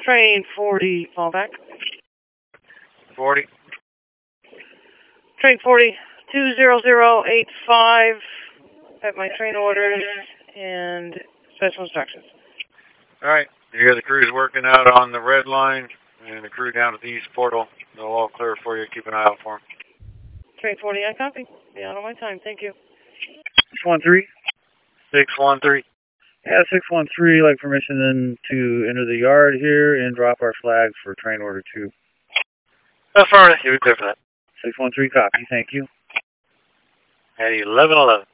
Train 40, fallback. 40. Train 40, 20085 at my train orders and special instructions. All right. You hear the crew's working out on the red line and the crew down at the east portal. They'll all clear for you. Keep an eye out for them. Train 40, I copy. Be out on my time. Thank you. 613? 613. Yeah, 613, like permission then to enter the yard here and drop our flags for train order 2. Affirmative. You're clear for that. 613, copy. Thank you. At 1111.